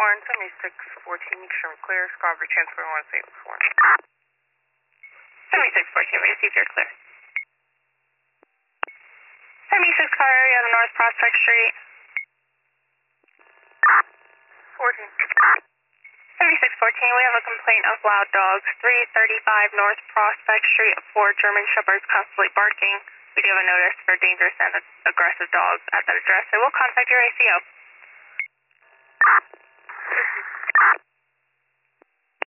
Warren, 7614, Sherman Clear, Scarborough, transfer 1 St. Warren. 7614, we received your clear. 76 car area on North Prospect Street. 14. 7614, we have a complaint of loud dogs, 335 North Prospect Street, 4 German Shepherds constantly barking. We do have a notice for dangerous and aggressive dogs at that address, so we'll contact your ACO.